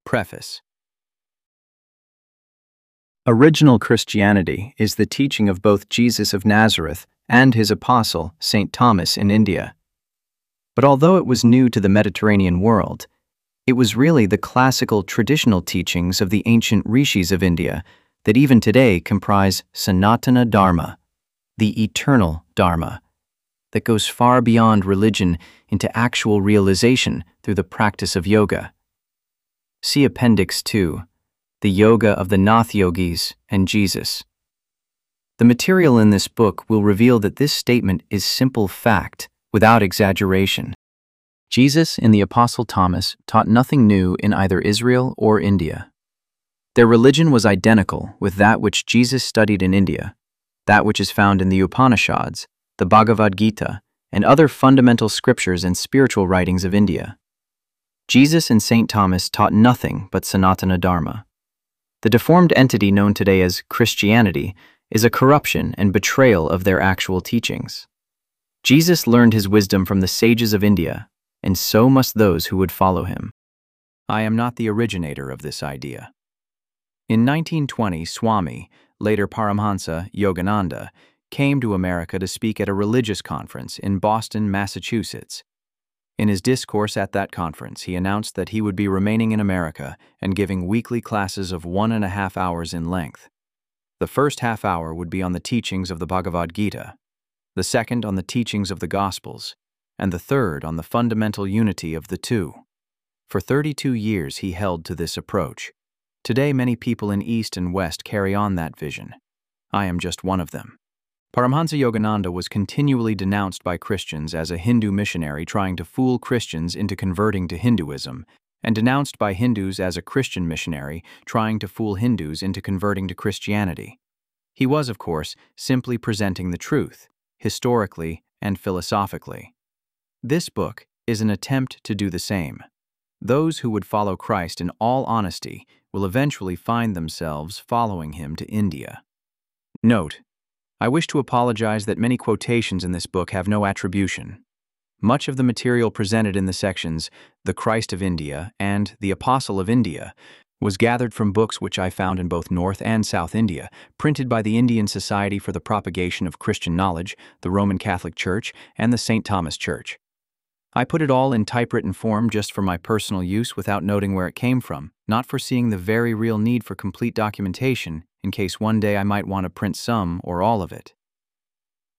Preface. Original Christianity is the teaching of both Jesus of Nazareth and his apostle, St. Thomas, in India. But although it was new to the Mediterranean world, it was really the classical traditional teachings of the ancient rishis of India that even today comprise Sanatana Dharma, the eternal Dharma, that goes far beyond religion into actual realization through the practice of yoga. See Appendix 2, The Yoga of the Nath Yogis and Jesus. The material in this book will reveal that this statement is simple fact, without exaggeration. Jesus and the Apostle Thomas taught nothing new in either Israel or India. Their religion was identical with that which Jesus studied in India, that which is found in the Upanishads, the Bhagavad Gita, and other fundamental scriptures and spiritual writings of India. Jesus and St. Thomas taught nothing but Sanatana Dharma. The deformed entity known today as Christianity is a corruption and betrayal of their actual teachings. Jesus learned his wisdom from the sages of India, and so must those who would follow him. I am not the originator of this idea. In 1920, Swami, later Paramhansa Yogananda, came to America to speak at a religious conference in Boston, Massachusetts. In his discourse at that conference, he announced that he would be remaining in America and giving weekly classes of 1.5 hours in length. The first half hour would be on the teachings of the Bhagavad Gita, the second on the teachings of the Gospels, and the third on the fundamental unity of the two. For 32 years he held to this approach. Today many people in East and West carry on that vision. I am just one of them. Paramhansa Yogananda was continually denounced by Christians as a Hindu missionary trying to fool Christians into converting to Hinduism, and denounced by Hindus as a Christian missionary trying to fool Hindus into converting to Christianity. He was, of course, simply presenting the truth, historically and philosophically. This book is an attempt to do the same. Those who would follow Christ in all honesty will eventually find themselves following him to India. Note: I wish to apologize that many quotations in this book have no attribution. Much of the material presented in the sections The Christ of India and The Apostle of India was gathered from books which I found in both North and South India, printed by the Indian Society for the Propagation of Christian Knowledge, the Roman Catholic Church, and the St. Thomas Church. I put it all in typewritten form just for my personal use without noting where it came from, not foreseeing the very real need for complete documentation in case one day I might want to print some or all of it.